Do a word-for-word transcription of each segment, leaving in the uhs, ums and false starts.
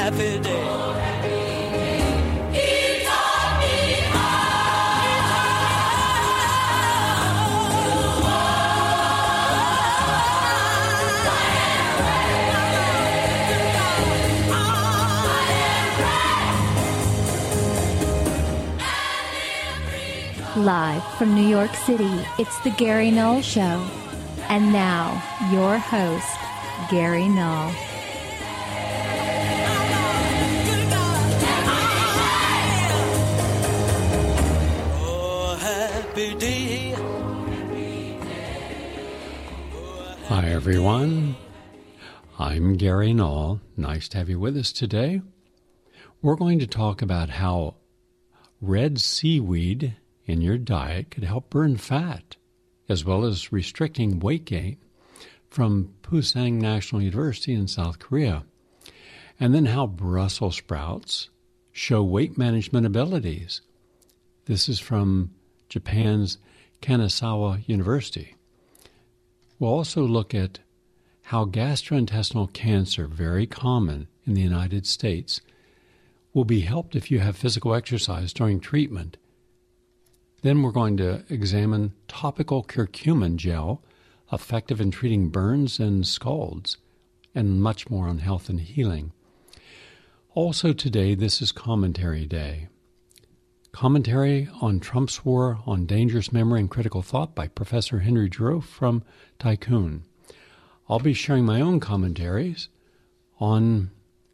happy day. Live from New York City, it's the Gary Null Show. And now, your host, Gary Null. Oh, happy day. Hi, everyone. I'm Gary Null. Nice to have you with us today. We're going to talk about how red seaweed in your diet could help burn fat, as well as restricting weight gain, from Pusan National University in South Korea. And then how Brussels sprouts show weight management abilities. This is from Japan's Kanazawa University. We'll also look at how gastrointestinal cancer, very common in the United States, will be helped if you have physical exercise during treatment. Then we're going to examine topical curcumin gel, effective in treating burns and scalds, and much more on health and healing. Also today, this is Commentary Day. Commentary on Trump's War on Dangerous Memory and Critical Thought by Professor Henry Giroux from Tycoon. I'll be sharing my own commentaries on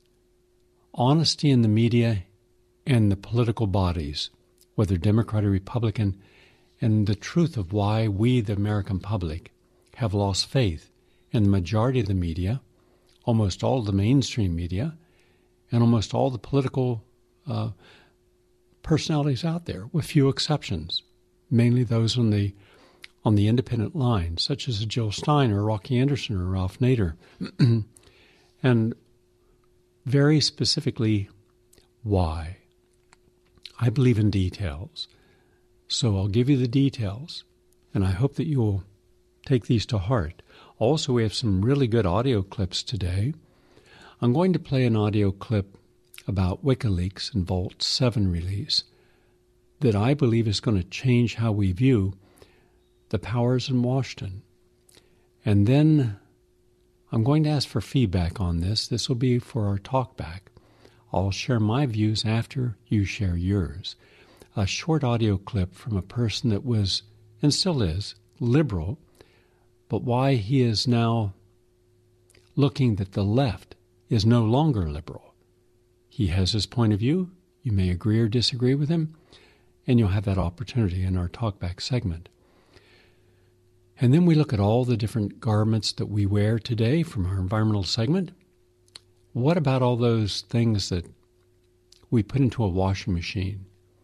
honesty in the media and the political bodies, whether Democrat or Republican, and the truth of why we, the American public, have lost faith in the majority of the media, almost all of the mainstream media, and almost all the political uh, personalities out there, with few exceptions, mainly those on the on the independent line, such as Jill Stein or Rocky Anderson or Ralph Nader. And very specifically, why? I believe in details, so I'll give you the details, and I hope that you will take these to heart. Also, we have some really good audio clips today. I'm going to play an audio clip about WikiLeaks and Vault seven release that I believe is going to change how we view the powers in Washington. And then I'm going to ask for feedback on this. This will be for our talkback. I'll share my views after you share yours. A short audio clip from a person that was, and still is, liberal, but why he is now looking that the left is no longer liberal. He has his point of view. You may agree or disagree with him, and you'll have that opportunity in our talkback segment. And then we look at all the different garments that we wear today from our environmental segment. What about all those things that we put into a washing machine?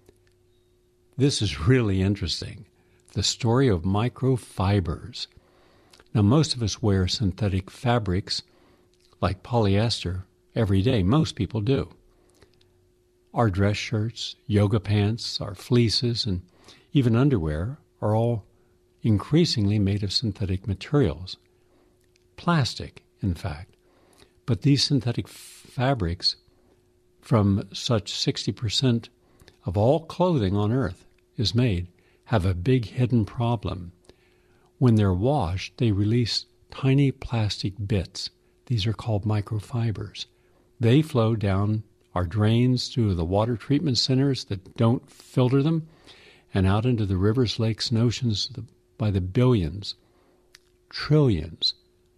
This is really interesting. The story of microfibers. Now, most of us wear synthetic fabrics like polyester every day. Most people do. Our dress shirts, yoga pants, our fleeces, and even underwear are all increasingly made of synthetic materials. Plastic, in fact. But these synthetic fabrics, from such sixty percent of all clothing on Earth is made, have a big hidden problem. When they're washed, they release tiny plastic bits. These are called microfibers. They flow down our drains through the water treatment centers that don't filter them, and out into the rivers, lakes, and oceans by the billions, trillions,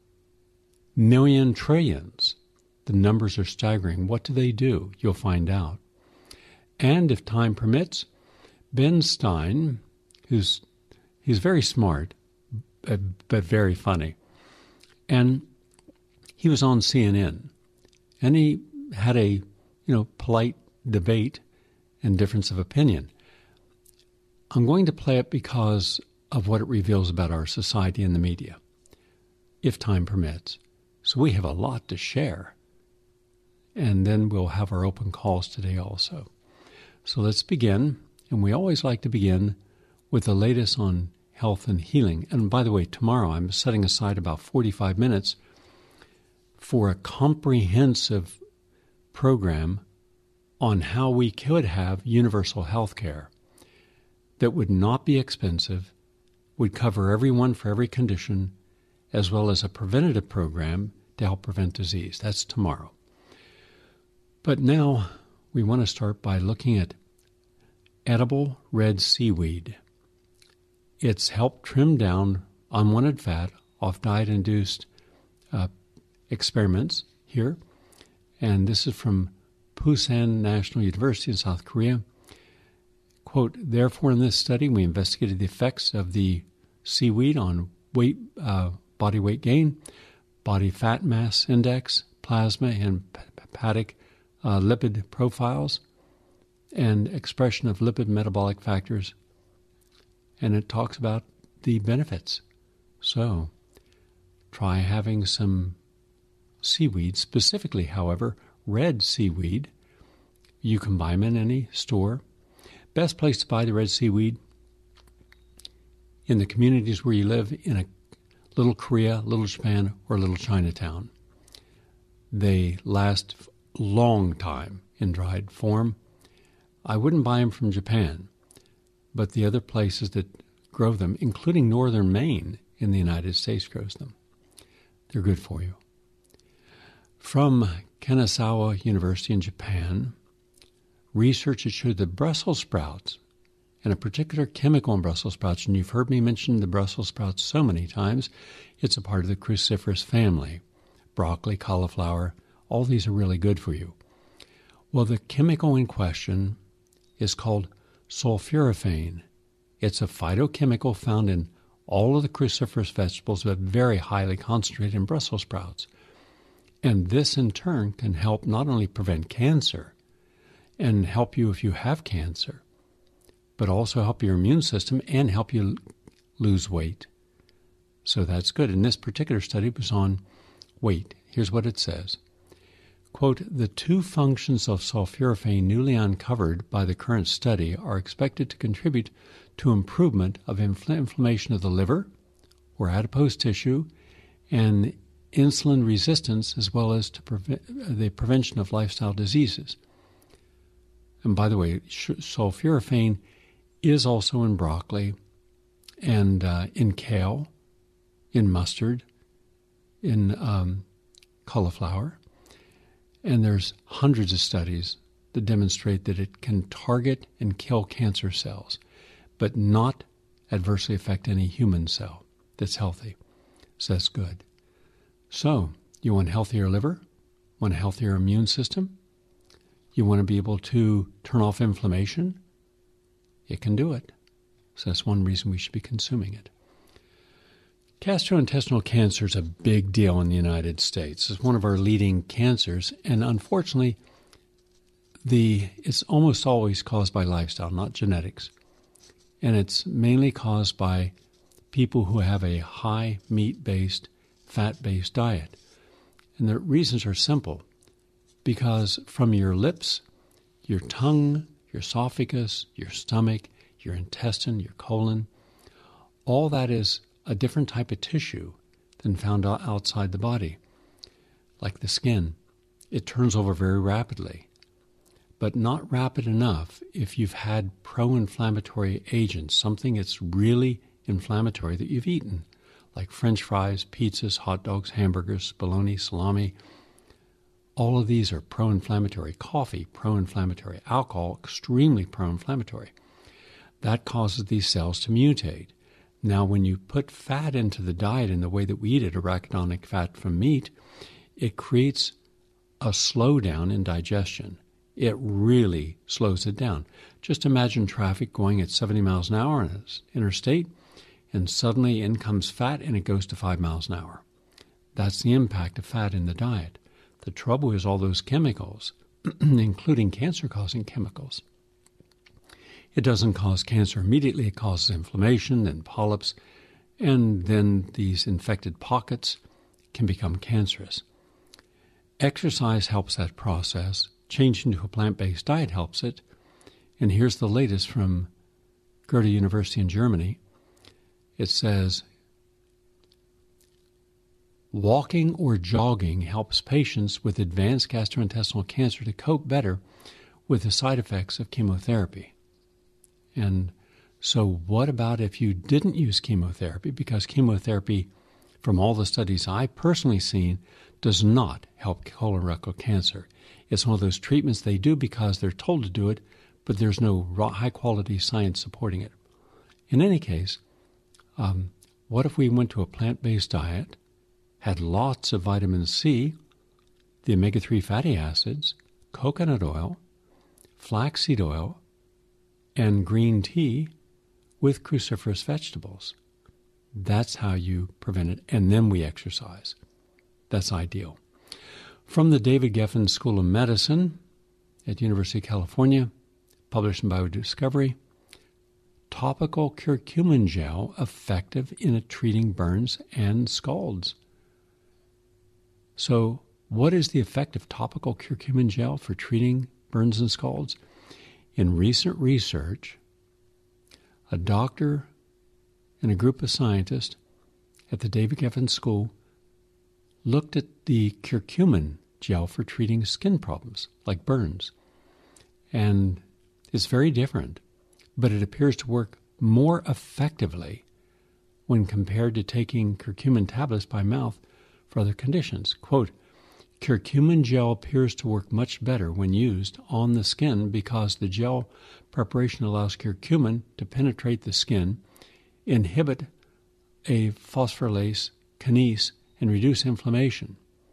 million trillions. The numbers are staggering. What do they do? You'll find out. And if time permits, Ben Stein, who's he's very smart, but very funny, and he was on C N N, and he had a you know polite debate and difference of opinion. I'm going to play it because of what it reveals about our society and the media, if time permits. So we have a lot to share. And then we'll have our open calls today also. So let's begin. And we always like to begin with the latest on health and healing. And by the way, tomorrow I'm setting aside about forty-five minutes for a comprehensive program on how we could have universal health care that would not be expensive, would cover everyone for every condition, as well as a preventative program to help prevent disease. That's tomorrow. But now we want to start by looking at edible red seaweed. It's helped trim down unwanted fat off diet-induced uh, experiments here. And this is from Pusan National University in South Korea. Quote, therefore, in this study, we investigated the effects of the seaweed on weight, uh, body weight gain, body fat mass index, plasma and hepatic uh, lipid profiles, and expression of lipid metabolic factors. And it talks about the benefits. So, try having some seaweed, specifically, however, red seaweed. You can buy them in any store. Best place to buy the red seaweed, in the communities where you live, in a little Korea, little Japan, or little Chinatown. They last a long time in dried form. I wouldn't buy them from Japan, but the other places that grow them, including northern Maine in the United States, grows them. They're good for you. From Kanazawa University in Japan, research has showed that Brussels sprouts, and a particular chemical in Brussels sprouts, and you've heard me mention the Brussels sprouts so many times, it's a part of the cruciferous family. Broccoli, cauliflower, all these are really good for you. Well, the chemical in question is called sulforaphane. It's a phytochemical found in all of the cruciferous vegetables, but very highly concentrated in Brussels sprouts. And this, in turn, can help not only prevent cancer and help you if you have cancer, but also help your immune system and help you lose weight. So that's good. And this particular study was on weight. Here's what it says. Quote, the two functions of sulforaphane newly uncovered by the current study are expected to contribute to improvement of infl- inflammation of the liver or adipose tissue and insulin resistance, as well as to preve- the prevention of lifestyle diseases. And by the way, sh- sulforaphane is also in broccoli and uh, in kale, in mustard, in um, cauliflower. And there's hundreds of studies that demonstrate that it can target and kill cancer cells, but not adversely affect any human cell that's healthy. So that's good. So, you want healthier liver? Want a healthier immune system? You want to be able to turn off inflammation? It can do it. So that's one reason we should be consuming it. Gastrointestinal cancer is a big deal in the United States. It's one of our leading cancers, and unfortunately, the it's almost always caused by lifestyle, not genetics. And it's mainly caused by people who have a high meat-based, fat-based diet. And the reasons are simple. Because from your lips, your tongue, your esophagus, your stomach, your intestine, your colon, all that is a different type of tissue than found outside the body. Like the skin, it turns over very rapidly, but not rapid enough if you've had pro-inflammatory agents, something that's really inflammatory that you've eaten, like French fries, pizzas, hot dogs, hamburgers, bologna, salami. All of these are pro-inflammatory. Coffee, pro-inflammatory. Alcohol, extremely pro-inflammatory. That causes these cells to mutate. Now, when you put fat into the diet in the way that we eat it, arachidonic fat from meat, it creates a slowdown in digestion. It really slows it down. Just imagine traffic going at seventy miles an hour in an interstate, and suddenly in comes fat and it goes to five miles an hour. That's the impact of fat in the diet. The trouble is all those chemicals, including cancer-causing chemicals. It doesn't cause cancer immediately. It causes inflammation and polyps, and then these infected pockets can become cancerous. Exercise helps that process. Changing to a plant-based diet helps it. And here's the latest from Goethe University in Germany. It says, walking or jogging helps patients with advanced gastrointestinal cancer to cope better with the side effects of chemotherapy. And so what about if you didn't use chemotherapy? Because chemotherapy, from all the studies I've personally seen, does not help colorectal cancer. It's one of those treatments they do because they're told to do it, but there's no high-quality science supporting it. In any case, um, what if we went to a plant-based diet, had lots of vitamin C, the omega three fatty acids, coconut oil, flaxseed oil, and green tea with cruciferous vegetables? That's how you prevent it. And then we exercise. That's ideal. From the David Geffen School of Medicine at University of California, published in BioDiscovery, topical curcumin gel effective in treating burns and scalds. So what is the effect of topical curcumin gel for treating burns and scalds? In recent research, a doctor and a group of scientists at the David Geffen School looked at the curcumin gel for treating skin problems like burns. And it's very different, but it appears to work more effectively when compared to taking curcumin tablets by mouth for other conditions. Quote, curcumin gel appears to work much better when used on the skin because the gel preparation allows curcumin to penetrate the skin, inhibit a phosphorylase kinase, and reduce inflammation.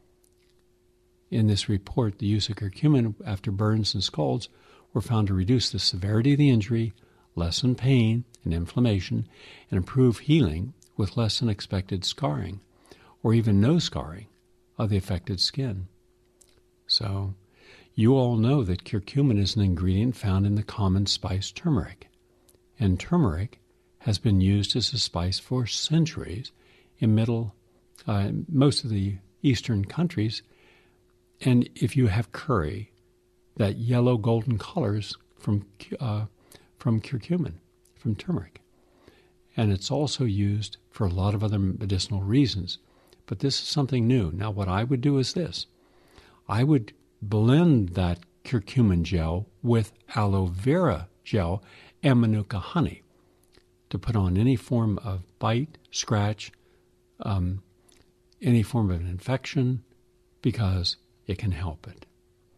In this report, the use of curcumin after burns and scalds were found to reduce the severity of the injury, lessen pain and inflammation, and improve healing with less than expected scarring, or even no scarring of the affected skin. So, you all know that curcumin is an ingredient found in the common spice turmeric, and turmeric has been used as a spice for centuries in middle, uh, most of the eastern countries. And if you have curry, that yellow golden colors from uh, from curcumin, from turmeric. And it's also used for a lot of other medicinal reasons. But this is something new. Now, what I would do is this. I would blend that curcumin gel with aloe vera gel and manuka honey to put on any form of bite, scratch, um, any form of infection, because it can help it.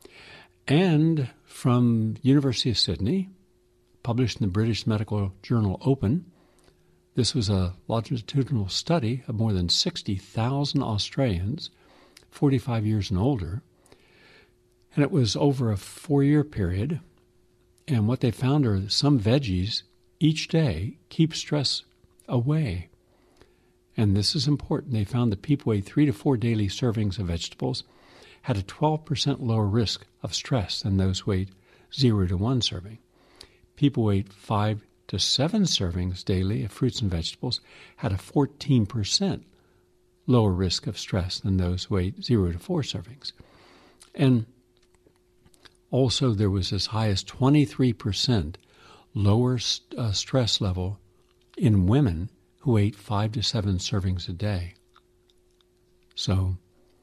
And from University of Sydney, published in the British Medical Journal Open, this was a longitudinal study of more than sixty thousand Australians, forty-five years and older, and it was over a four-year period. And what they found are that some veggies each day keep stress away. And this is important. They found that people who ate three to four daily servings of vegetables had a twelve percent lower risk of stress than those who ate zero to one serving. People who ate five to seven servings daily of fruits and vegetables had a fourteen percent lower risk of stress than those who ate zero to four servings. And also there was as high as twenty-three percent lower st- uh, stress level in women who ate five to seven servings a day. So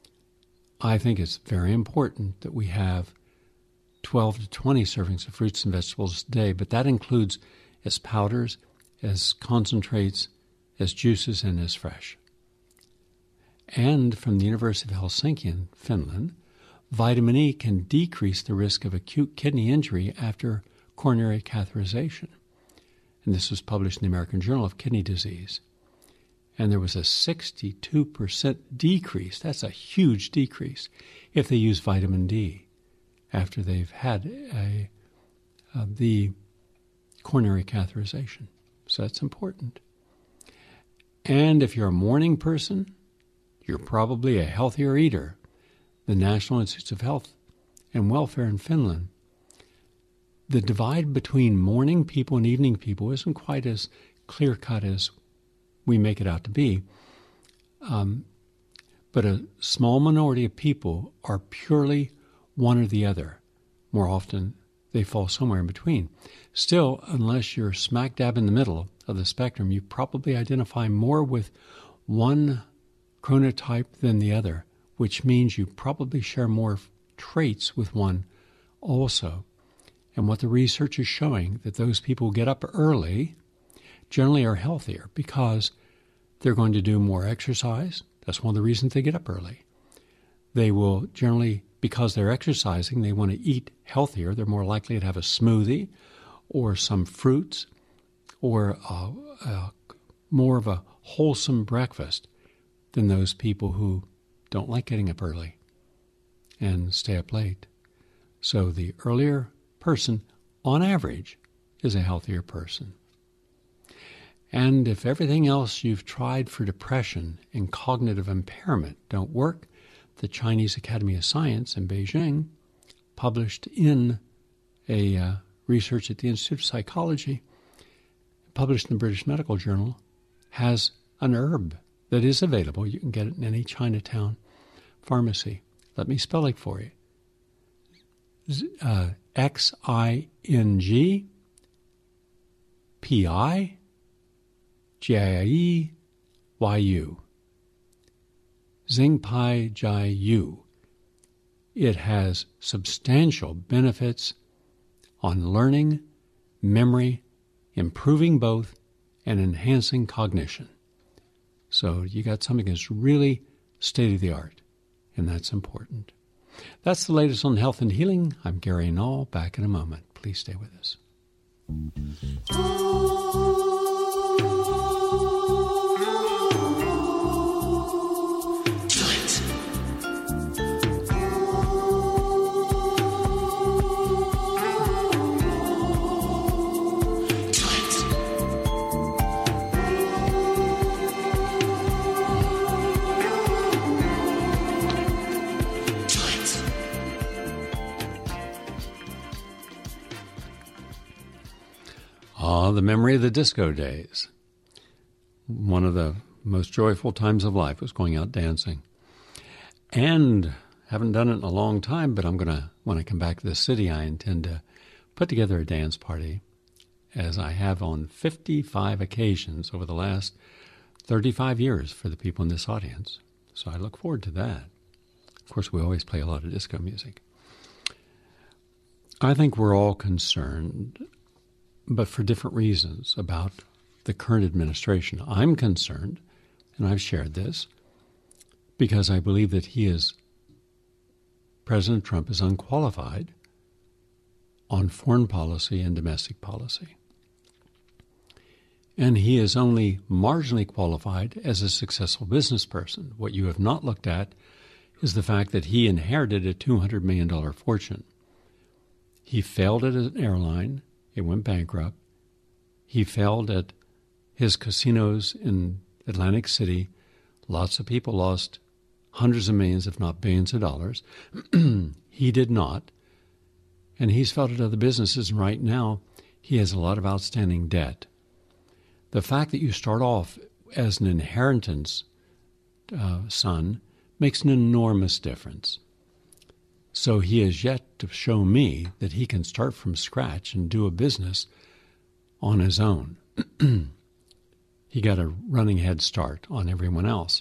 I think it's very important that we have twelve to twenty servings of fruits and vegetables a day, but that includes as powders, as concentrates, as juices, and as fresh. And from the University of Helsinki in Finland, vitamin E can decrease the risk of acute kidney injury after coronary catheterization. And this was published in the American Journal of Kidney Disease. And there was a sixty-two percent decrease, that's a huge decrease, if they use vitamin D after they've had a, uh, the coronary catheterization. So that's important. And if you're a morning person, you're probably a healthier eater. The National Institutes of Health and Welfare in Finland, the divide between morning people and evening people isn't quite as clear-cut as we make it out to be. Um, but a small minority of people are purely one or the other. More often, they fall somewhere in between. Still, unless you're smack dab in the middle of the spectrum, you probably identify more with one chronotype than the other, which means you probably share more traits with one also. And what the research is showing, that those people who get up early generally are healthier because they're going to do more exercise. That's one of the reasons they get up early. They will generally, because they're exercising, they want to eat healthier. They're more likely to have a smoothie or some fruits or uh, uh, more of a wholesome breakfast than those people who don't like getting up early and stay up late. So the earlier person, on average, is a healthier person. And if everything else you've tried for depression and cognitive impairment don't work, the Chinese Academy of Science in Beijing published in a uh, research at the Institute of Psychology, published in the British Medical Journal, has an herb that is available. You can get it in any Chinatown pharmacy. Let me spell it for you. Uh, X I N G P I J I E Y U. Xingpai Jai Yu. It has substantial benefits on learning, memory, improving both, and enhancing cognition. So you got something that's really state-of-the-art, and that's important. That's the latest on health and healing. I'm Gary Null. Back in a moment. Please stay with us. Ah, the memory of the disco days. One of the most joyful times of life was going out dancing. And haven't done it in a long time, but I'm going to, when I come back to the city, I intend to put together a dance party, as I have on fifty-five occasions over the last thirty-five years for the people in this audience. So I look forward to that. Of course, we always play a lot of disco music. I think we're all concerned, but for different reasons, about the current administration. I'm concerned, and I've shared this, because I believe that he is, President Trump is unqualified on foreign policy and domestic policy. And he is only marginally qualified as a successful business person. What you have not looked at is the fact that he inherited a two hundred million dollars fortune. He failed at an airline. It went bankrupt. He failed at his casinos in Atlantic City. Lots of people lost hundreds of millions, if not billions of dollars. He did not. And he's failed at other businesses, and right now he has a lot of outstanding debt. The fact that you start off as an inheritance uh, son makes an enormous difference. So he has yet to show me that he can start from scratch and do a business on his own. He got a running head start on everyone else.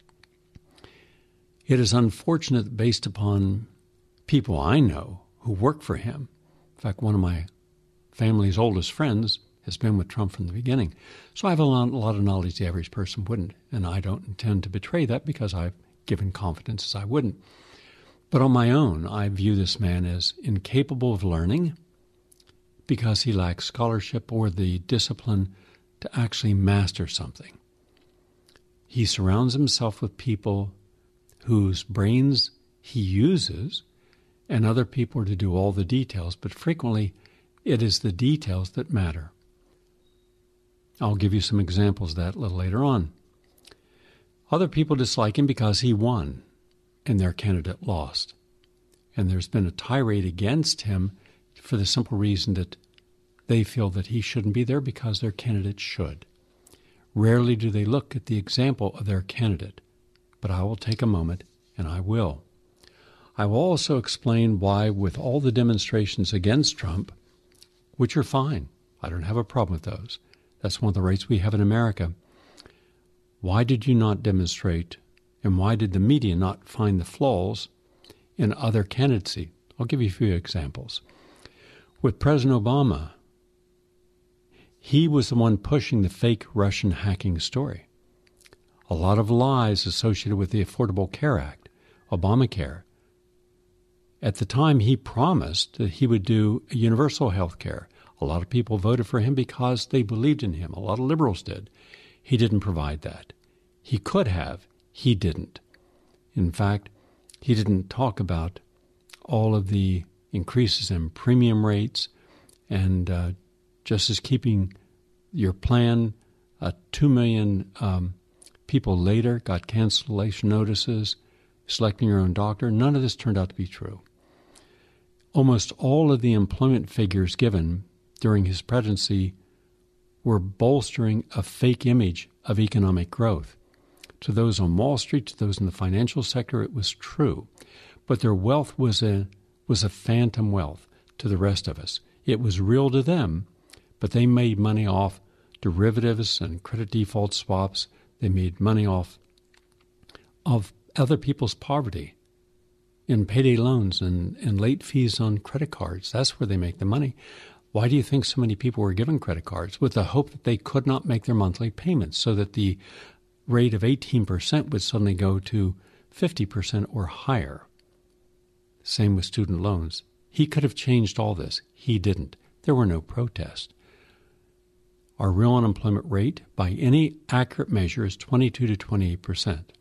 It is unfortunate, based upon people I know who work for him. In fact, one of my family's oldest friends has been with Trump from the beginning. So I have a lot, a lot of knowledge the average person wouldn't, and I don't intend to betray that because I've given confidence as I wouldn't. But on my own, I view this man as incapable of learning because he lacks scholarship or the discipline to actually master something. He surrounds himself with people whose brains he uses, and other people are to do all the details, but frequently it is the details that matter. I'll give you some examples of that a little later on. Other people dislike him because he won and their candidate lost. And there's been a tirade against him for the simple reason that they feel that he shouldn't be there because their candidate should. Rarely do they look at the example of their candidate, but I will take a moment, and I will. I will also explain why, with all the demonstrations against Trump, which are fine, I don't have a problem with those. That's one of the rights we have in America. Why did you not demonstrate And why did the media not find the flaws in other candidacy? I'll give you a few examples. With President Obama, he was the one pushing the fake Russian hacking story. A lot of lies associated with the Affordable Care Act, Obamacare. At the time, he promised that he would do universal health care. A lot of people voted for him because they believed in him. A lot of liberals did. He didn't provide that. He could have. He didn't. In fact, he didn't talk about all of the increases in premium rates and uh, just as keeping your plan, uh, two million um, people later got cancellation notices, selecting your own doctor. None of this turned out to be true. Almost all of the employment figures given during his presidency were bolstering a fake image of economic growth. To those on Wall Street, to those in the financial sector, it was true. But their wealth was a, was a phantom wealth to the rest of us. It was real to them, but they made money off derivatives and credit default swaps. They made money off of other people's poverty in payday loans and, and late fees on credit cards. That's where they make the money. Why do you think so many people were given credit cards? With the hope that they could not make their monthly payments, so that the rate of eighteen percent would suddenly go to fifty percent or higher. Same with student loans. He could have changed all this. He didn't. There were no protests. Our real unemployment rate, by any accurate measure, is twenty-two to twenty-eight percent.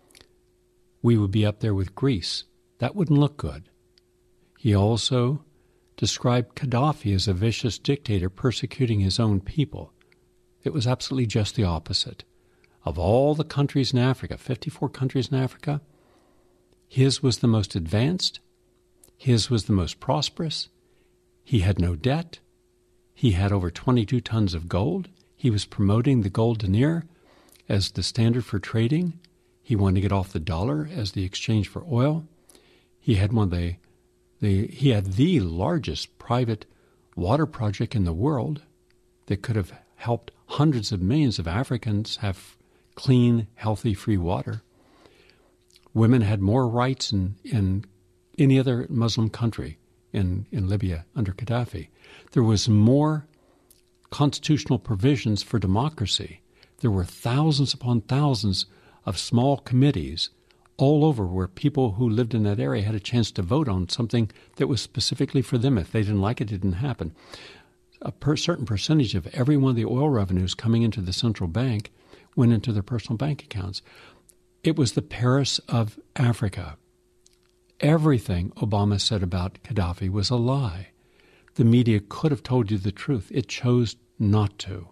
We would be up there with Greece. That wouldn't look good. He also described Gaddafi as a vicious dictator persecuting his own people. It was absolutely just the opposite. Of all the countries in Africa, fifty-four countries in Africa, his was the most advanced, his was the most prosperous. He had no debt. He had over twenty-two tons of gold. He was promoting the gold denier as the standard for trading. He wanted to get off the dollar as the exchange for oil. He had one of the, the he had the largest private water project in the world that could have helped hundreds of millions of Africans have clean, healthy, free water. Women had more rights in, in any other Muslim country in, in Libya under Gaddafi. There was more constitutional provisions for democracy. There were thousands upon thousands of small committees all over where people who lived in that area had a chance to vote on something that was specifically for them. If they didn't like it, it didn't happen. A per certain percentage of every one of the oil revenues coming into the central bank went into their personal bank accounts. It was the Paris of Africa. Everything Obama said about Gaddafi was a lie. The media could have told you the truth. It chose not to.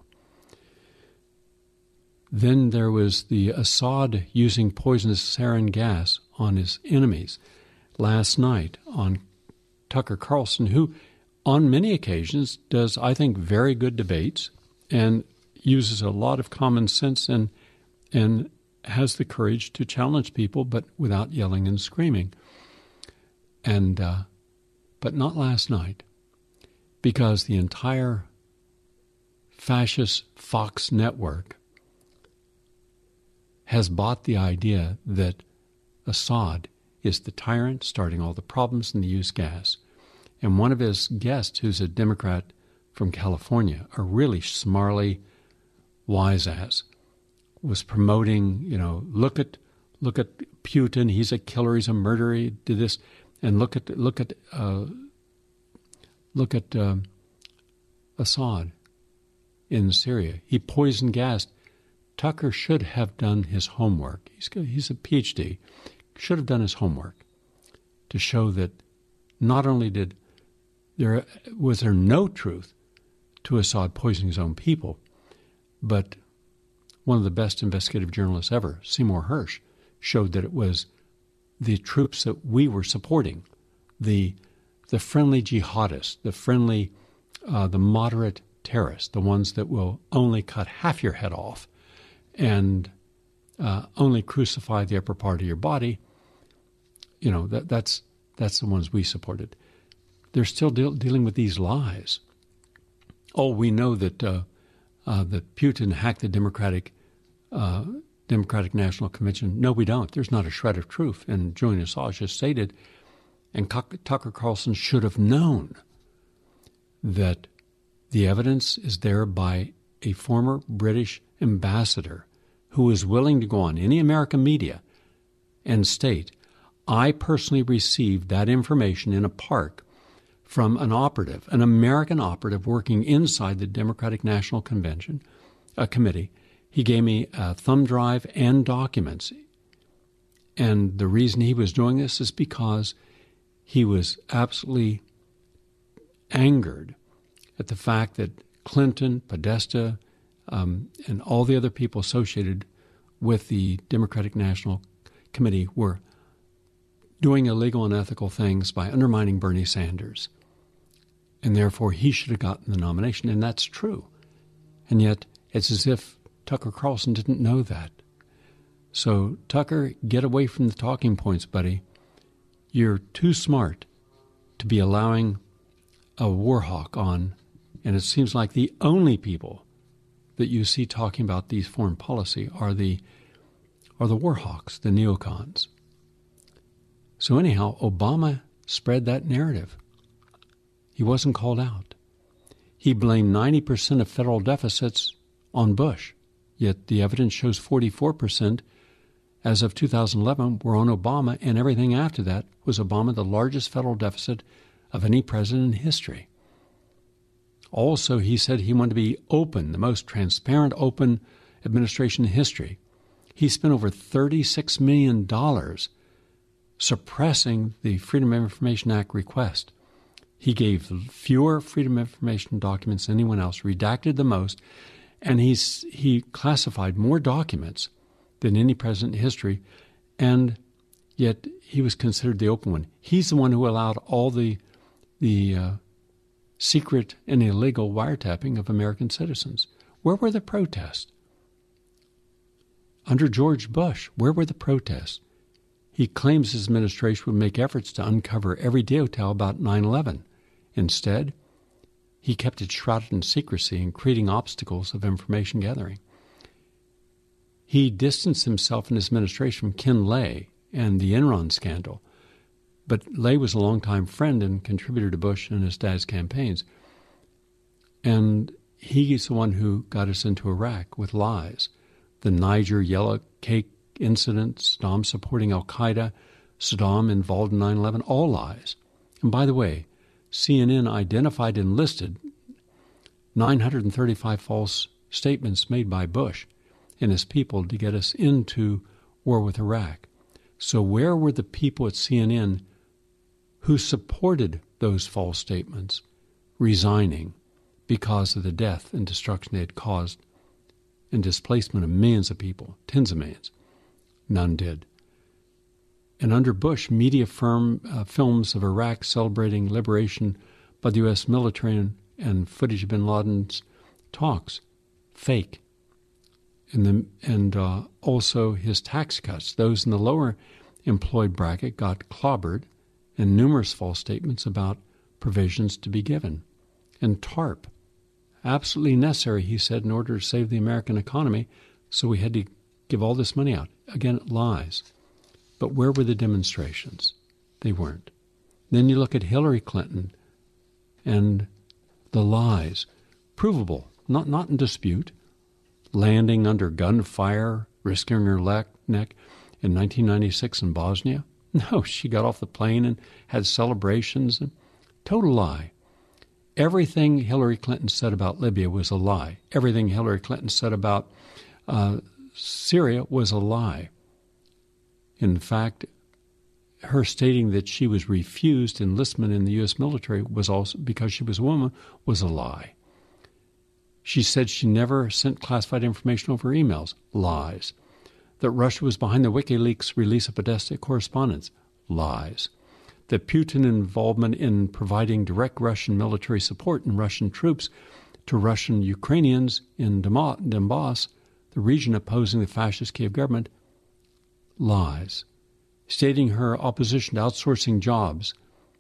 Then there was the Assad using poisonous sarin gas on his enemies. Last night on Tucker Carlson, who on many occasions does, I think, very good debates and uses a lot of common sense and and has the courage to challenge people, but without yelling and screaming. And uh, but not last night, because the entire fascist Fox network has bought the idea that Assad is the tyrant starting all the problems and the use gas. And one of his guests, who's a Democrat from California, a really smarly wise ass, was promoting, you know, look at look at Putin, he's a killer, he's a murderer, he did this, and look at look at uh, look at uh, Assad in Syria. He poisoned gas. Tucker should have done his homework. He's he's a P H D. Should have done his homework to show that not only did there was there no truth to Assad poisoning his own people, but one of the best investigative journalists ever, Seymour Hersh, showed that it was the troops that we were supporting, the the friendly jihadists, the friendly, uh, the moderate terrorists, the ones that will only cut half your head off and uh, only crucify the upper part of your body. You know, that, that's that's the ones we supported. They're still de- dealing with these lies. Oh, we know that uh, uh, that Putin hacked the Democratic uh, Democratic National Convention. No, we don't. There's not a shred of truth. And Julian Assange has stated, and Tucker Carlson should have known that the evidence is there by a former British ambassador who is willing to go on any American media and state, I personally received that information in a park from an operative, an American operative working inside the Democratic National Convention uh, Committee. He gave me a thumb drive and documents. And the reason he was doing this is because he was absolutely angered at the fact that Clinton, Podesta, um, and all the other people associated with the Democratic National Committee were doing illegal and unethical things by undermining Bernie Sanders. And therefore, he should have gotten the nomination, and that's true. And yet, it's as if Tucker Carlson didn't know that. So, Tucker, get away from the talking points, buddy. You're too smart to be allowing a war hawk on, and it seems like the only people that you see talking about these foreign policy are the are the war hawks, the neocons. So anyhow, Obama spread that narrative. He wasn't called out. He blamed ninety percent of federal deficits on Bush, yet the evidence shows forty-four percent as of two thousand eleven were on Obama, and everything after that was Obama, the largest federal deficit of any president in history. Also, he said he wanted to be open, the most transparent, open administration in history. He spent over thirty-six million dollars suppressing the Freedom of Information Act request. He gave fewer Freedom of Information documents than anyone else, redacted the most, and he's, he classified more documents than any president in history, and yet he was considered the open one. He's the one who allowed all the the uh, secret and illegal wiretapping of American citizens. Where were the protests? Under George Bush, where were the protests? He claims his administration would make efforts to uncover every detail about nine eleven. Instead, he kept it shrouded in secrecy and creating obstacles of information gathering. He distanced himself in his administration from Ken Lay and the Enron scandal. But Lay was a longtime friend and contributor to Bush and his dad's campaigns. And he's the one who got us into Iraq with lies. The Niger Yellow Cake incident, Saddam supporting al-Qaeda, Saddam involved in nine eleven, all lies. And by the way, C N N identified and listed nine hundred thirty-five false statements made by Bush and his people to get us into war with Iraq. So where were the people at C N N who supported those false statements resigning because of the death and destruction they had caused and displacement of millions of people, tens of millions? None did. And under Bush, media firm, uh, films of Iraq celebrating liberation by the U S military and, and footage of bin Laden's talks, fake. And, the, and uh, also his tax cuts. Those in the lower employed bracket got clobbered, and numerous false statements about provisions to be given. And TARP, absolutely necessary, he said, in order to save the American economy, so we had to give all this money out. Again, lies. But where were the demonstrations? They weren't. Then you look at Hillary Clinton and the lies, provable, not, not in dispute, landing under gunfire, risking her le- neck in nineteen ninety-six in Bosnia. No, she got off the plane and had celebrations. Total lie. Everything Hillary Clinton said about Libya was a lie. Everything Hillary Clinton said about uh, Syria was a lie. In fact, her stating that she was refused enlistment in the U S military was also because she was a woman was a lie. She said she never sent classified information over emails. Lies. That Russia was behind the WikiLeaks release of Podesta correspondence. Lies. That Putin involvement in providing direct Russian military support and Russian troops to Russian Ukrainians in Donbass, the region opposing the fascist Kiev government. Lies. Stating her opposition to outsourcing jobs.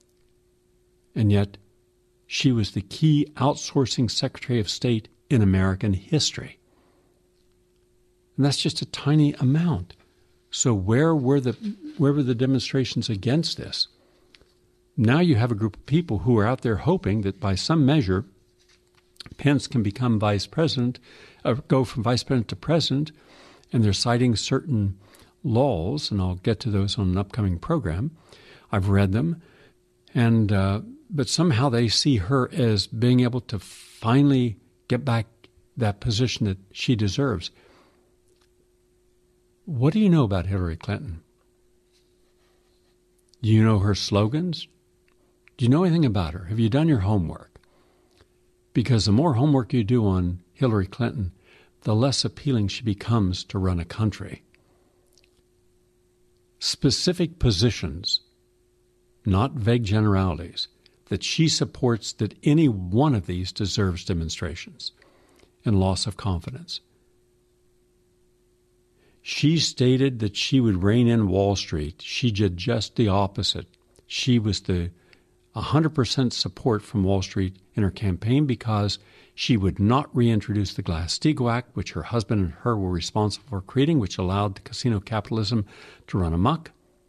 And yet, she was the key outsourcing Secretary of State in American history. And that's just a tiny amount. So where were the where were the demonstrations against this? Now you have a group of people who are out there hoping that by some measure, Pence can become vice president, or go from vice president to president, and they're citing certain laws, and I'll get to those on an upcoming program. I've read them, and uh, but somehow they see her as being able to finally get back that position that she deserves. What do you know about Hillary Clinton? Do you know her slogans? Do you know anything about her? Have you done your homework? Because the more homework you do on Hillary Clinton, the less appealing she becomes to run a country. Specific positions, not vague generalities, that she supports that any one of these deserves demonstrations and loss of confidence. She stated that she would rein in Wall Street. She did just the opposite. She was the one hundred percent support from Wall Street in her campaign because she would not reintroduce the Glass-Steagall Act, which her husband and her were responsible for creating, which allowed the casino capitalism to run amok.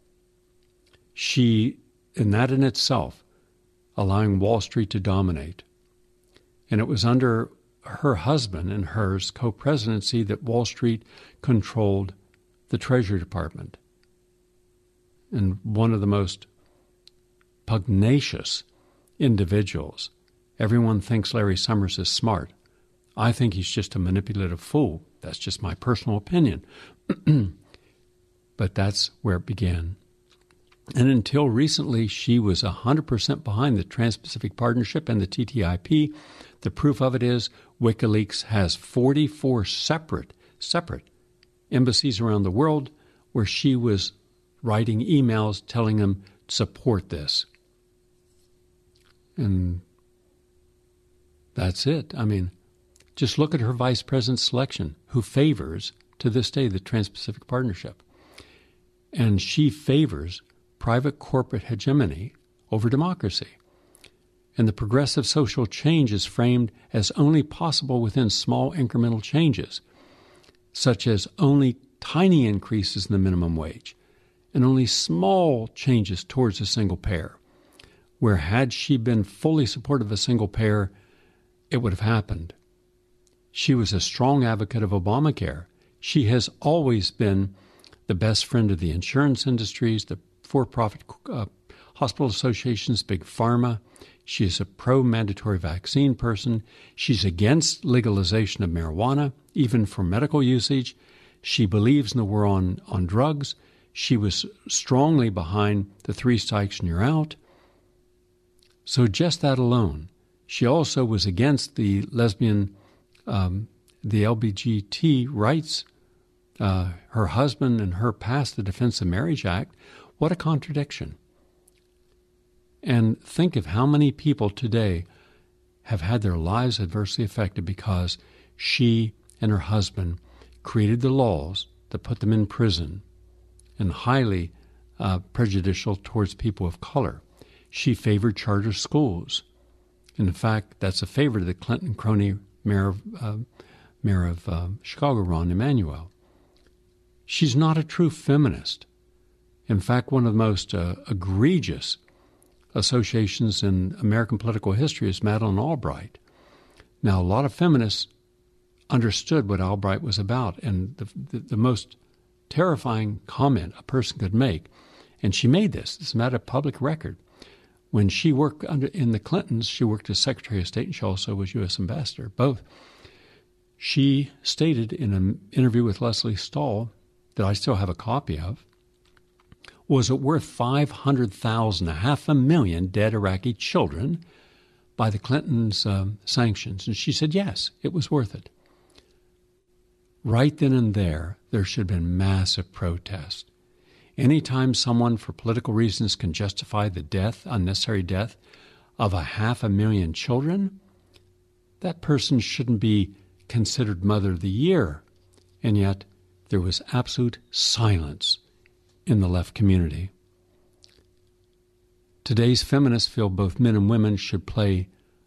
She, and that in itself, allowing Wall Street to dominate. And it was under her husband and hers co-presidency that Wall Street controlled the Treasury Department. And one of the most pugnacious individuals. Everyone thinks Larry Summers is smart. I think he's just a manipulative fool. That's just my personal opinion. But that's where it began. And until recently, she was one hundred percent behind the Trans-Pacific Partnership and the T T I P. The proof of it is WikiLeaks has forty-four separate, separate embassies around the world where she was writing emails telling them, support this. And that's it. I mean, just look at her vice president selection, who favors, to this day, the Trans-Pacific Partnership. And she favors private corporate hegemony over democracy. And the progressive social change is framed as only possible within small incremental changes, such as only tiny increases in the minimum wage and only small changes towards a single payer, where had she been fully supportive of a single payer, it would have happened. She was a strong advocate of Obamacare. She has always been the best friend of the insurance industries, the for-profit uh, hospital associations, big pharma. She is a pro-mandatory vaccine person. She's against legalization of marijuana, even for medical usage. She believes in the war on, on drugs. She was strongly behind the three strikes and you're out. So just that alone. She also was against the lesbian, um, the L G B T rights. Uh, her husband and her passed the Defense of Marriage Act. What a contradiction. And think of how many people today have had their lives adversely affected because she and her husband created the laws that put them in prison and highly uh, prejudicial towards people of color. She favored charter schools. In fact, that's a favor to the Clinton crony mayor of, uh, mayor of uh, Chicago, Rahm Emanuel. She's not a true feminist. In fact, one of the most uh, egregious associations in American political history is Madeleine Albright. Now, a lot of feminists understood what Albright was about, and the, the, the most terrifying comment a person could make, and she made this, it's a matter of public record. When she worked under in the Clintons, she worked as Secretary of State, and she also was U S Ambassador, both. She stated in an interview with Leslie Stahl that I still have a copy of, was it worth five hundred thousand, a half a million dead Iraqi children by the Clintons' uh, sanctions? And she said, yes, it was worth it. Right then and there, there should have been massive protest. Anytime someone, for political reasons, can justify the death, unnecessary death, of a half a million children, that person shouldn't be considered Mother of the Year. And yet, there was absolute silence in the left community. Today's feminists feel both men and women should play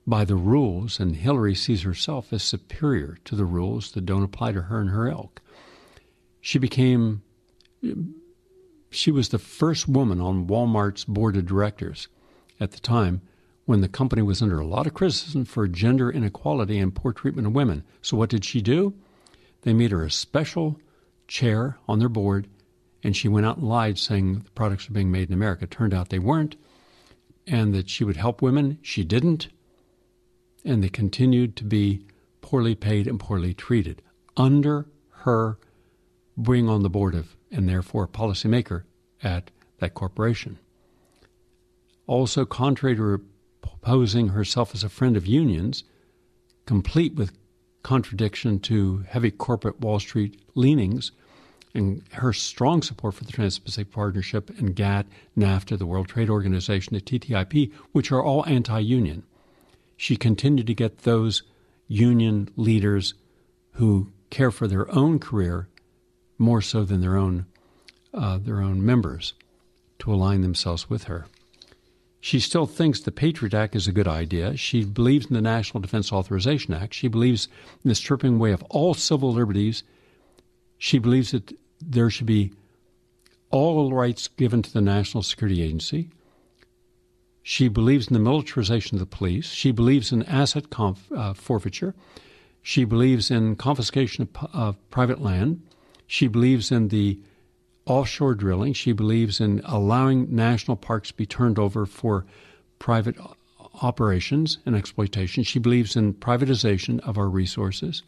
by the rules, and Hillary sees herself as superior to the rules that don't apply to her and her ilk. She became, she was the first woman on Walmart's board of directors at the time when the company was under a lot of criticism for gender inequality and poor treatment of women. So what did she do? They made her a special chair on their board, and she went out and lied saying the products were being made in America. It turned out they weren't, and that she would help women. She didn't. And they continued to be poorly paid and poorly treated under her being on the board of, and therefore policymaker at that corporation. Also, contrary to her posing herself as a friend of unions, complete with contradiction to heavy corporate Wall Street leanings, and her strong support for the Trans-Pacific Partnership and GATT, NAFTA, the World Trade Organization, the T T I P, which are all anti-union. She continued to get those union leaders who care for their own career more so than their own uh, their own members to align themselves with her. She still thinks the Patriot Act is a good idea. She believes in the National Defense Authorization Act. She believes in the stripping away of all civil liberties. She believes that there should be all rights given to the National Security Agency. She believes in the militarization of the police. She believes in asset conf, uh, forfeiture. She believes in confiscation of, of private land. She believes in the offshore drilling. She believes in allowing national parks to be turned over for private operations and exploitation. She believes in privatization of our resources.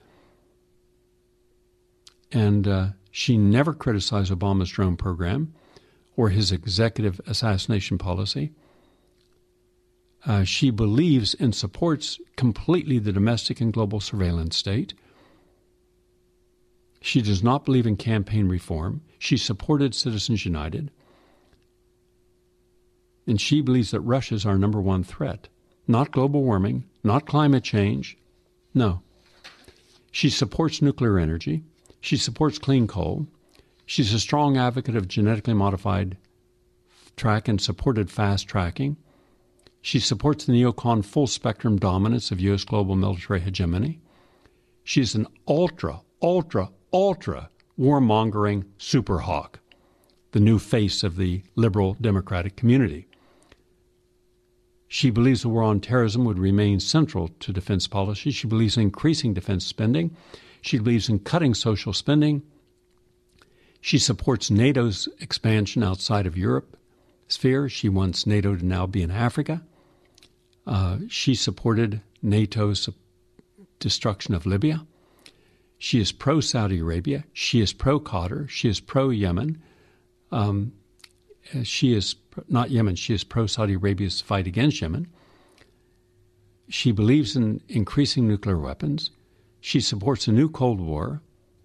And uh, she never criticized Obama's drone program or his executive assassination policy. Uh, she believes and supports completely the domestic and global surveillance state. She does not believe in campaign reform. She supported Citizens United. And she believes that Russia is our number one threat. Not global warming, not climate change. No. She supports nuclear energy. She supports clean coal. She's a strong advocate of genetically modified track and supported fast tracking. She supports the neocon full-spectrum dominance of U S global military hegemony. She's an ultra, ultra, ultra warmongering superhawk, the new face of the liberal democratic community. She believes the war on terrorism would remain central to defense policy. She believes in increasing defense spending. She believes in cutting social spending. She supports NATO's expansion outside of Europe sphere. She wants NATO to now be in Africa. Uh, she supported NATO's destruction of Libya. She is pro-Saudi Arabia. She is pro-Qatar. She is pro-Yemen. Um, she is not Yemen. She is pro-Saudi Arabia's fight against Yemen. She believes in increasing nuclear weapons. She supports a new Cold War.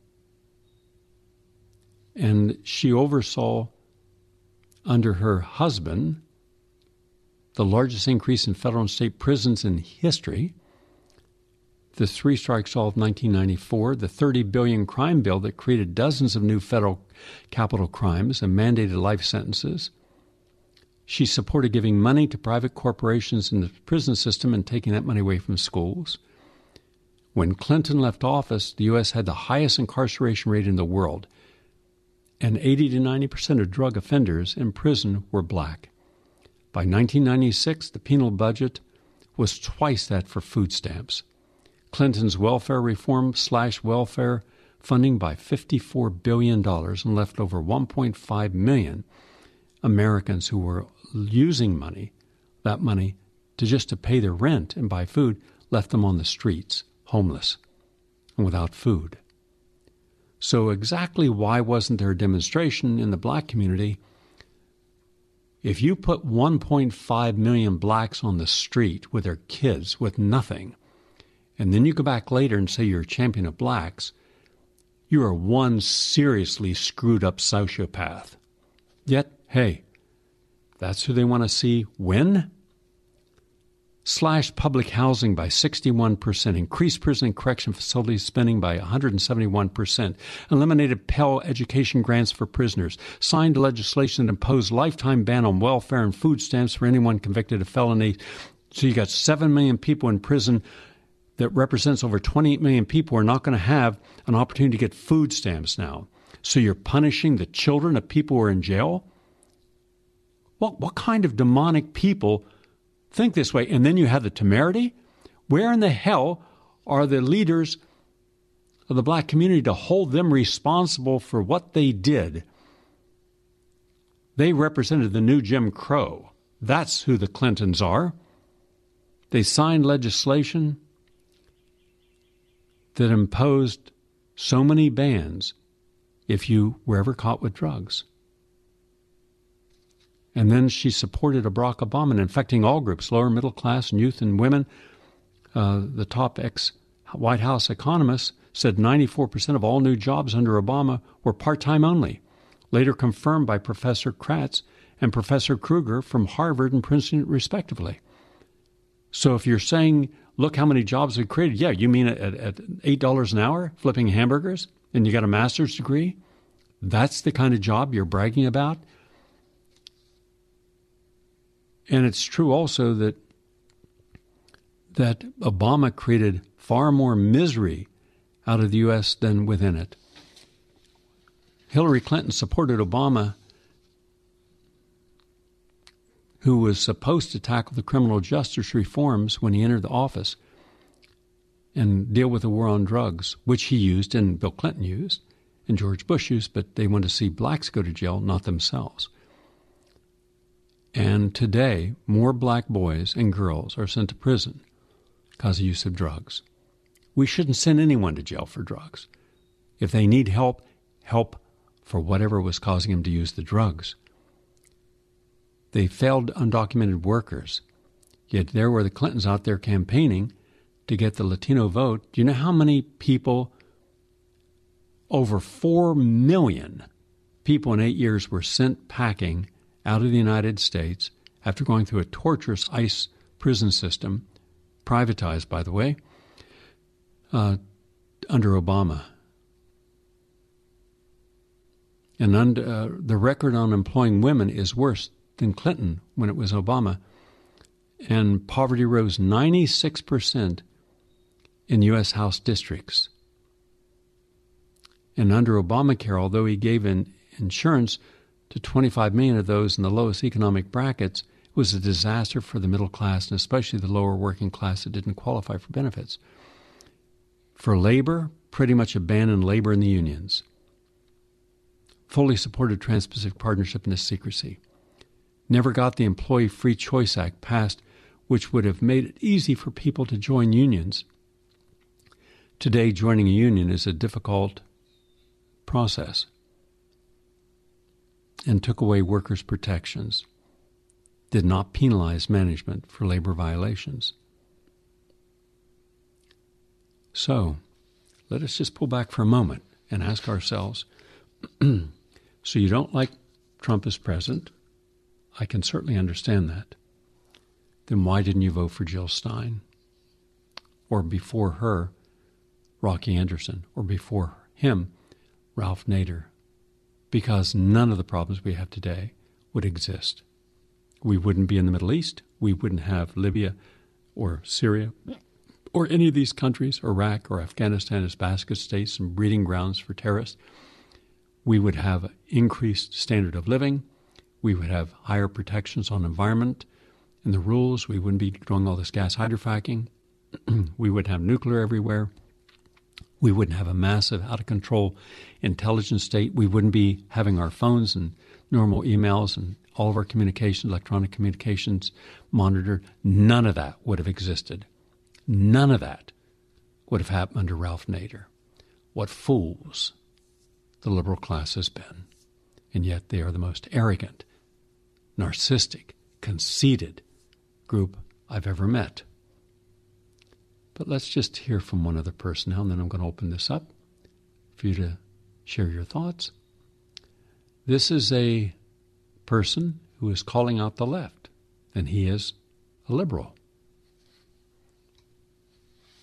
And she oversaw, under her husband, the largest increase in federal and state prisons in history, the three strikes law of nineteen ninety-four, the thirty billion dollars crime bill that created dozens of new federal capital crimes and mandated life sentences. She supported giving money to private corporations in the prison system and taking that money away from schools. When Clinton left office, the U S had the highest incarceration rate in the world, and eighty to ninety percent of drug offenders in prison were black. By nineteen ninety-six, the penal budget was twice that for food stamps. Clinton's welfare reform slashed welfare funding by fifty-four billion dollars and left over one point five million Americans who were using money, that money, to just to pay their rent and buy food, left them on the streets, homeless and without food. So exactly why wasn't there a demonstration in the black community? If you put one point five million blacks on the street with their kids with nothing, and then you go back later and say you're a champion of blacks, you are one seriously screwed up sociopath. Yet, hey, that's who they want to see win? Slashed public housing by sixty-one percent, increased prison and correction facility spending by one hundred seventy-one percent, eliminated Pell education grants for prisoners, signed legislation that imposed lifetime ban on welfare and food stamps for anyone convicted of felony, So you got seven million people in prison that represents over twenty-eight million people who are not going to have an opportunity to get food stamps now. So you're punishing the children of people who are in jail? What, what kind of demonic people think this way? And then you have the temerity? Where in the hell are the leaders of the black community to hold them responsible for what they did? They represented the new Jim Crow. That's who the Clintons are. They signed legislation that imposed so many bans if you were ever caught with drugs. And then she supported a Barack Obama in infecting all groups, lower middle class and youth and women. Uh, the top ex-White House economist said ninety-four percent of all new jobs under Obama were part-time only, later confirmed by Professor Kratz and Professor Kruger from Harvard and Princeton, respectively. So if you're saying, look how many jobs we created, yeah, you mean at, at eight dollars an hour, flipping hamburgers, and you got a master's degree? That's the kind of job you're bragging about? And it's true also that that Obama created far more misery out of the U S than within it. Hillary Clinton supported Obama, who was supposed to tackle the criminal justice reforms when he entered the office and deal with the war on drugs, which he used and Bill Clinton used and George Bush used, but they wanted to see blacks go to jail, not themselves. And today, more black boys and girls are sent to prison because of use of drugs. We shouldn't send anyone to jail for drugs. If they need help, help for whatever was causing them to use the drugs. They failed undocumented workers. Yet there were the Clintons out there campaigning to get the Latino vote. Do you know how many people, over four million people in eight years were sent packing out of the United States after going through a torturous ICE prison system, privatized, by the way, uh, under Obama. And under, uh, the record on employing women is worse than Clinton when it was Obama. And poverty rose ninety-six percent in U S House districts. And under Obamacare, although he gave in insurance to twenty-five million of those in the lowest economic brackets, it was a disaster for the middle class and especially the lower working class that didn't qualify for benefits. For labor, pretty much abandoned labor in the unions. Fully supported Trans-Pacific Partnership in its secrecy. Never got the Employee Free Choice Act passed, which would have made it easy for people to join unions. Today, joining a union is a difficult process and took away workers' protections, did not penalize management for labor violations. So, let us just pull back for a moment and ask ourselves, so you don't like Trump as president? I can certainly understand that. Then why didn't you vote for Jill Stein? Or before her, Rocky Anderson? Or before him, Ralph Nader? Because none of the problems we have today would exist. We wouldn't be in the Middle East. We wouldn't have Libya or Syria or any of these countries, Iraq or Afghanistan as basket states and breeding grounds for terrorists. We would have increased standard of living. We would have higher protections on environment and the rules. We wouldn't be doing all this gas hydrofracking. We wouldn't have nuclear everywhere. We wouldn't have a massive, out-of-control intelligence state. We wouldn't be having our phones and normal emails and all of our communications, electronic communications monitored. None of that would have existed. None of that would have happened under Ralph Nader. What fools the liberal class has been. And yet they are the most arrogant, narcissistic, conceited group I've ever met. But let's just hear from one other person now, and then I'm going to open this up for you to share your thoughts. This is a person who is calling out the left, and he is a liberal.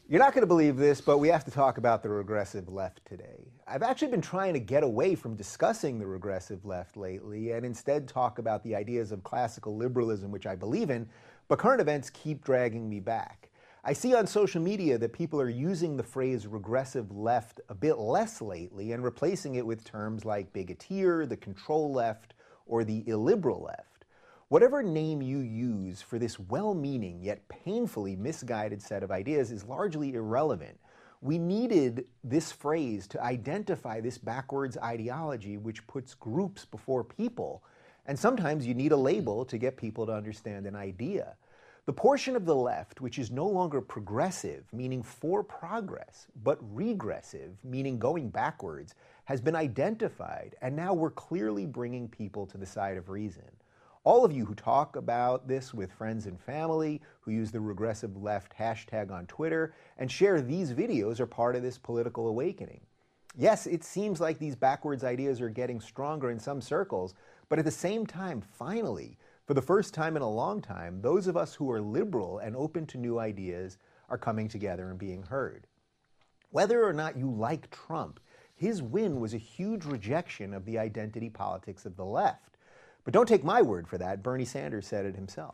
You're not going to believe this, but we have to talk about the regressive left today. I've actually been trying to get away from discussing the regressive left lately and instead talk about the ideas of classical liberalism, which I believe in, but current events keep dragging me back. I see on social media that people are using the phrase regressive left a bit less lately and replacing it with terms like bigoteer, the control left, or the illiberal left. Whatever name you use for this well-meaning yet painfully misguided set of ideas is largely irrelevant. We needed this phrase to identify this backwards ideology which puts groups before people, and sometimes you need a label to get people to understand an idea. The portion of the left which is no longer progressive, meaning for progress, but regressive, meaning going backwards, has been identified, and now we're clearly bringing people to the side of reason. All of you who talk about this with friends and family, who use the regressive left hashtag on Twitter, and share these videos are part of this political awakening. Yes, it seems like these backwards ideas are getting stronger in some circles, but at the same time, finally, for the first time in a long time, those of us who are liberal and open to new ideas are coming together and being heard. Whether or not you like Trump, his win was a huge rejection of the identity politics of the left. But don't take my word for that. Bernie Sanders said it himself.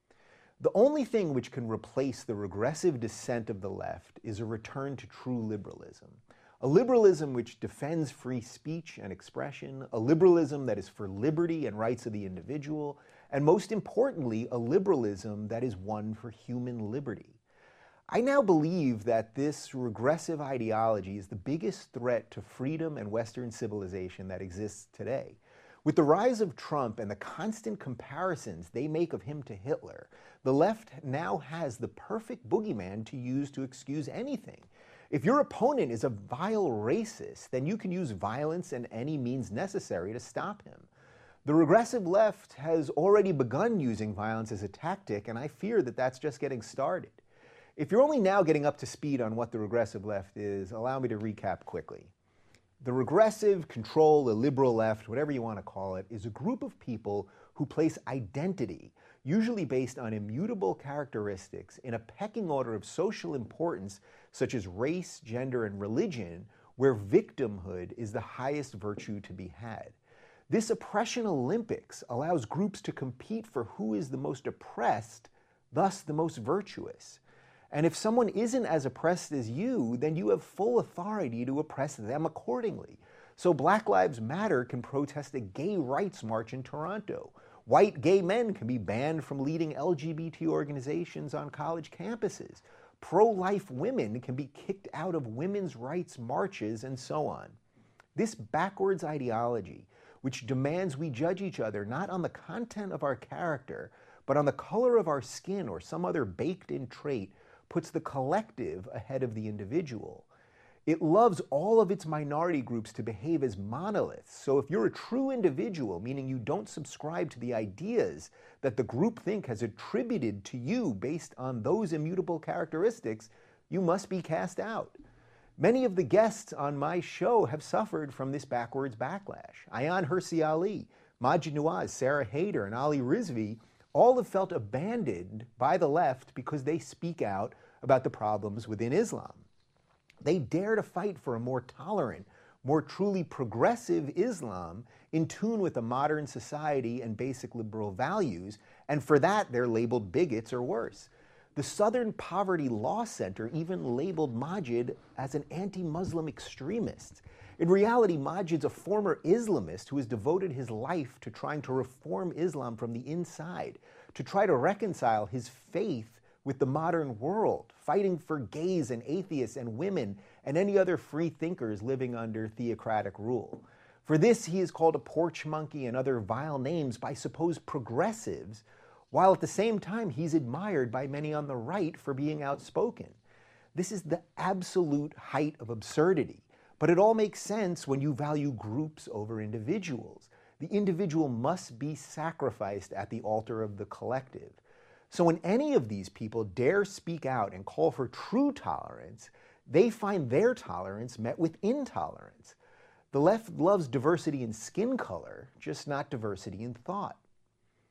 The only thing which can replace the regressive descent of the left is a return to true liberalism. A liberalism which defends free speech and expression, a liberalism that is for liberty and rights of the individual, and most importantly, a liberalism that is one for human liberty. I now believe that this regressive ideology is the biggest threat to freedom and Western civilization that exists today. With the rise of Trump and the constant comparisons they make of him to Hitler, the left now has the perfect boogeyman to use to excuse anything. If your opponent is a vile racist, then you can use violence and any means necessary to stop him. The regressive left has already begun using violence as a tactic, and I fear that that's just getting started. If you're only now getting up to speed on what the regressive left is, allow me to recap quickly. The regressive, control, illiberal left, whatever you want to call it, is a group of people who place identity, usually based on immutable characteristics, in a pecking order of social importance such as race, gender, and religion, where victimhood is the highest virtue to be had. This oppression Olympics allows groups to compete for who is the most oppressed, thus the most virtuous. And if someone isn't as oppressed as you, then you have full authority to oppress them accordingly. So Black Lives Matter can protest a gay rights march in Toronto. White gay men can be banned from leading L G B T organizations on college campuses. Pro-life women can be kicked out of women's rights marches, and so on. This backwards ideology, which demands we judge each other not on the content of our character, but on the color of our skin or some other baked-in trait, puts the collective ahead of the individual. It loves all of its minority groups to behave as monoliths. So if you're a true individual, meaning you don't subscribe to the ideas that the groupthink has attributed to you based on those immutable characteristics, you must be cast out. Many of the guests on my show have suffered from this backwards backlash. Ayaan Hirsi Ali, Maajid Nawaz, Sarah Haider, and Ali Rizvi all have felt abandoned by the left because they speak out about the problems within Islam. They dare to fight for a more tolerant, more truly progressive Islam in tune with a modern society and basic liberal values, and for that they're labeled bigots or worse. The Southern Poverty Law Center even labeled Maajid as an anti-Muslim extremist. In reality, Maajid's a former Islamist who has devoted his life to trying to reform Islam from the inside, to try to reconcile his faith with the modern world, fighting for gays and atheists and women and any other free thinkers living under theocratic rule. For this, he is called a porch monkey and other vile names by supposed progressives, while at the same time he's admired by many on the right for being outspoken. This is the absolute height of absurdity. But it all makes sense when you value groups over individuals. The individual must be sacrificed at the altar of the collective. So when any of these people dare speak out and call for true tolerance, they find their tolerance met with intolerance. The left loves diversity in skin color, just not diversity in thought.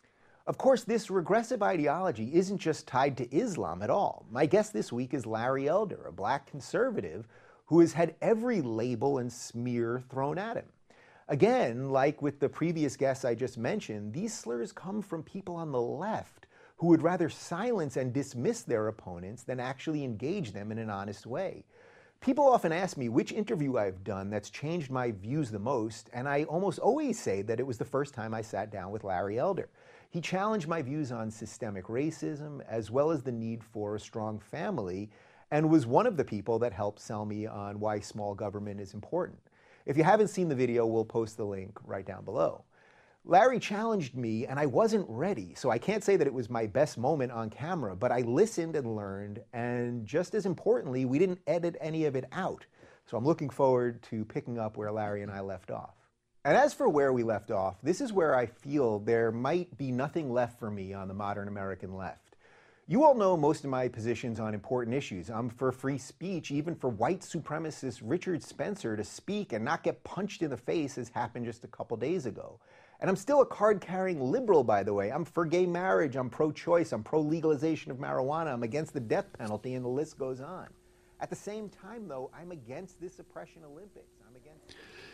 Of course, this regressive ideology isn't just tied to Islam at all. My guest this week is Larry Elder, a black conservative who has had every label and smear thrown at him. Again, like with the previous guests I just mentioned, these slurs come from people on the left who would rather silence and dismiss their opponents than actually engage them in an honest way. People often ask me which interview I've done that's changed my views the most, and I almost always say that it was the first time I sat down with Larry Elder. He challenged my views on systemic racism, as well as the need for a strong family, and was one of the people that helped sell me on why small government is important. If you haven't seen the video, we'll post the link right down below. Larry challenged me, and I wasn't ready, so I can't say that it was my best moment on camera, but I listened and learned, and just as importantly, we didn't edit any of it out. So I'm looking forward to picking up where Larry and I left off. And as for where we left off, this is where I feel there might be nothing left for me on the modern American left. You all know most of my positions on important issues. I'm for free speech, even for white supremacist Richard Spencer to speak and not get punched in the face, as happened just a couple days ago. And I'm still a card-carrying liberal, by the way. I'm for gay marriage, I'm pro-choice, I'm pro-legalization of marijuana, I'm against the death penalty, and the list goes on. At the same time, though, I'm against this oppression Olympics. I'm against...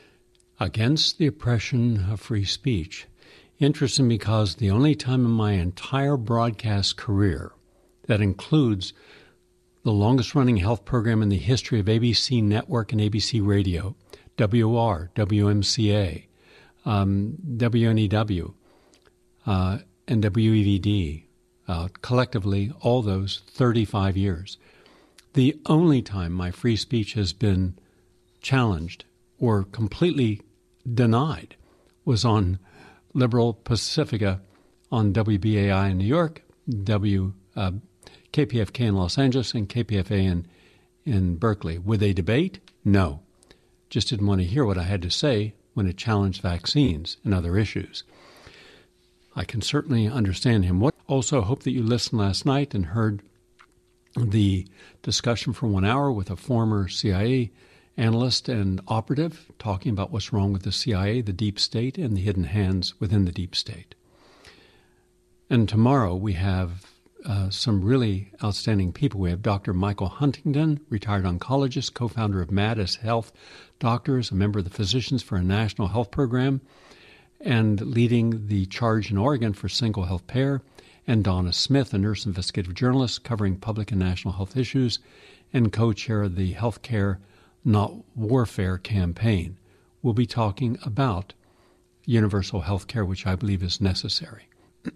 Against the oppression of free speech. Interesting, because the only time in my entire broadcast career that includes the longest-running health program in the history of A B C Network and A B C Radio, W R, W M C A, um, W N E W, uh, and W E V D, uh, collectively, all those thirty-five years. The only time my free speech has been challenged or completely denied was on Liberal Pacifica on W B A I in New York, W uh, K P F K in Los Angeles, and K P F A in, in Berkeley. Would they debate? No. Just didn't want to hear what I had to say when it challenged vaccines and other issues. I can certainly understand him. What also hope that you listened last night and heard the discussion for one hour with a former C I A analyst and operative talking about what's wrong with the C I A, the deep state, and the hidden hands within the deep state. And tomorrow we have uh, some really outstanding people. We have Doctor Michael Huntington, retired oncologist, co-founder of Maddis Health Doctors, a member of the Physicians for a National Health Program, and leading the charge in Oregon for single health payer, and Donna Smith, a nurse investigative journalist covering public and national health issues, and co-chair of the Healthcare Not Warfare campaign. We'll be talking about universal health care, which I believe is necessary.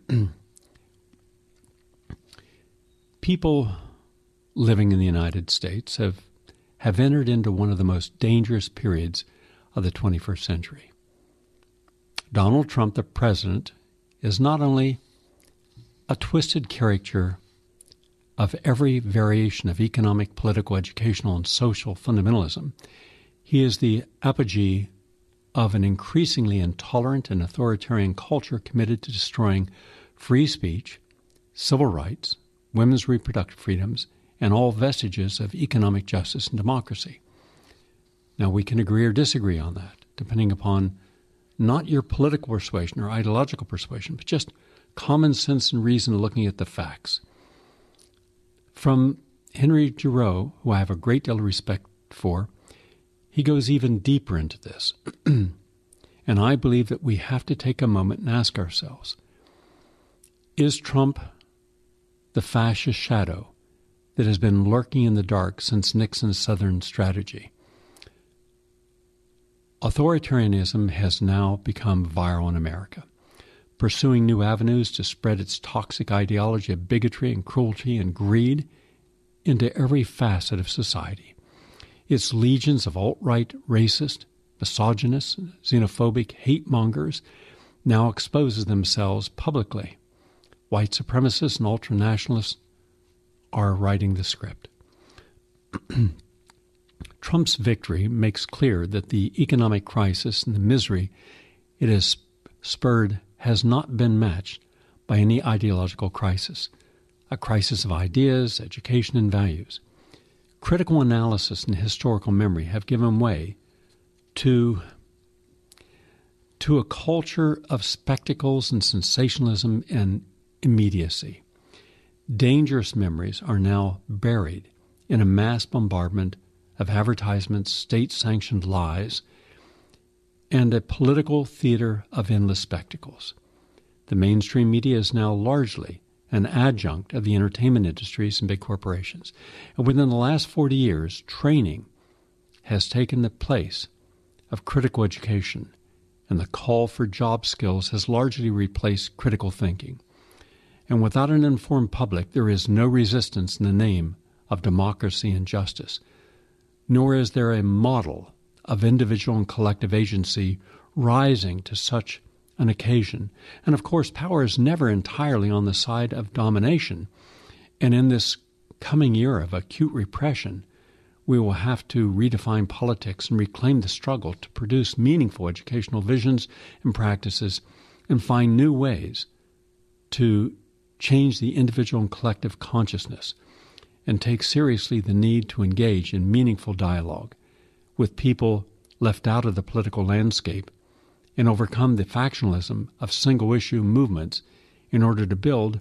People living in the United States have, have entered into one of the most dangerous periods of the twenty-first century. Donald Trump, the president, is not only a twisted caricature of every variation of economic, political, educational, and social fundamentalism, he is the apogee of an increasingly intolerant and authoritarian culture committed to destroying free speech, civil rights, women's reproductive freedoms, and all vestiges of economic justice and democracy. Now, we can agree or disagree on that, depending upon not your political persuasion or ideological persuasion, but just common sense and reason looking at the facts. From Henry Giroux, who I have a great deal of respect for, he goes even deeper into this. And I believe that we have to take a moment and ask ourselves, is Trump the fascist shadow that has been lurking in the dark since Nixon's Southern strategy? Authoritarianism has now become viral in America, pursuing new avenues to spread its toxic ideology of bigotry and cruelty and greed into every facet of society. Its legions of alt-right, racist, misogynist, xenophobic hate-mongers now exposes themselves publicly. White supremacists and ultranationalists are writing the script. Trump's victory makes clear that the economic crisis and the misery it has spurred has not been matched by any ideological crisis, a crisis of ideas, education, and values. Critical analysis and historical memory have given way to to a culture of spectacles and sensationalism and immediacy. Dangerous memories are now buried in a mass bombardment of advertisements, state-sanctioned lies, and a political theater of endless spectacles. The mainstream media is now largely an adjunct of the entertainment industries and big corporations. And within the last forty years, training has taken the place of critical education, and the call for job skills has largely replaced critical thinking. And without an informed public, there is no resistance in the name of democracy and justice, nor is there a model of individual and collective agency rising to such an occasion. And of course, power is never entirely on the side of domination. And in this coming era of acute repression, we will have to redefine politics and reclaim the struggle to produce meaningful educational visions and practices and find new ways to change the individual and collective consciousness and take seriously the need to engage in meaningful dialogue with people left out of the political landscape and overcome the factionalism of single-issue movements in order to build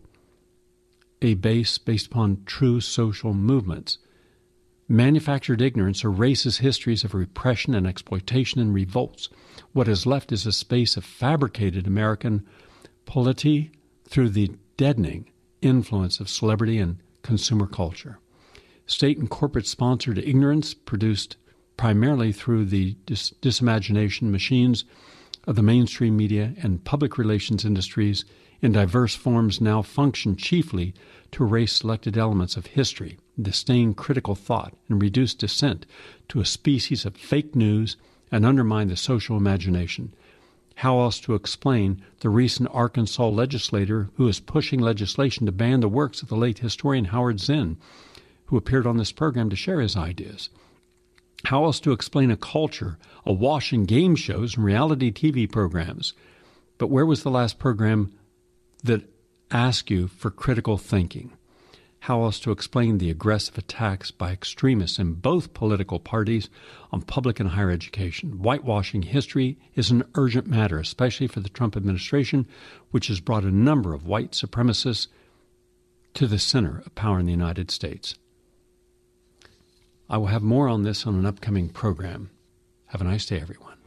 a base based upon true social movements. Manufactured ignorance erases histories of repression and exploitation and revolts. What is left is a space of fabricated American polity through the deadening influence of celebrity and consumer culture. State and corporate-sponsored ignorance produced primarily through the dis- disimagination machines of the mainstream media and public relations industries in diverse forms now function chiefly to erase selected elements of history, disdain critical thought, and reduce dissent to a species of fake news and undermine the social imagination. How else to explain the recent Arkansas legislator who is pushing legislation to ban the works of the late historian Howard Zinn, who appeared on this program to share his ideas? How else to explain a culture awash in game shows and reality T V programs? But where was the last program that asked you for critical thinking? How else to explain the aggressive attacks by extremists in both political parties on public and higher education? Whitewashing history is an urgent matter, especially for the Trump administration, which has brought a number of white supremacists to the center of power in the United States. I will have more on this on an upcoming program. Have a nice day, everyone.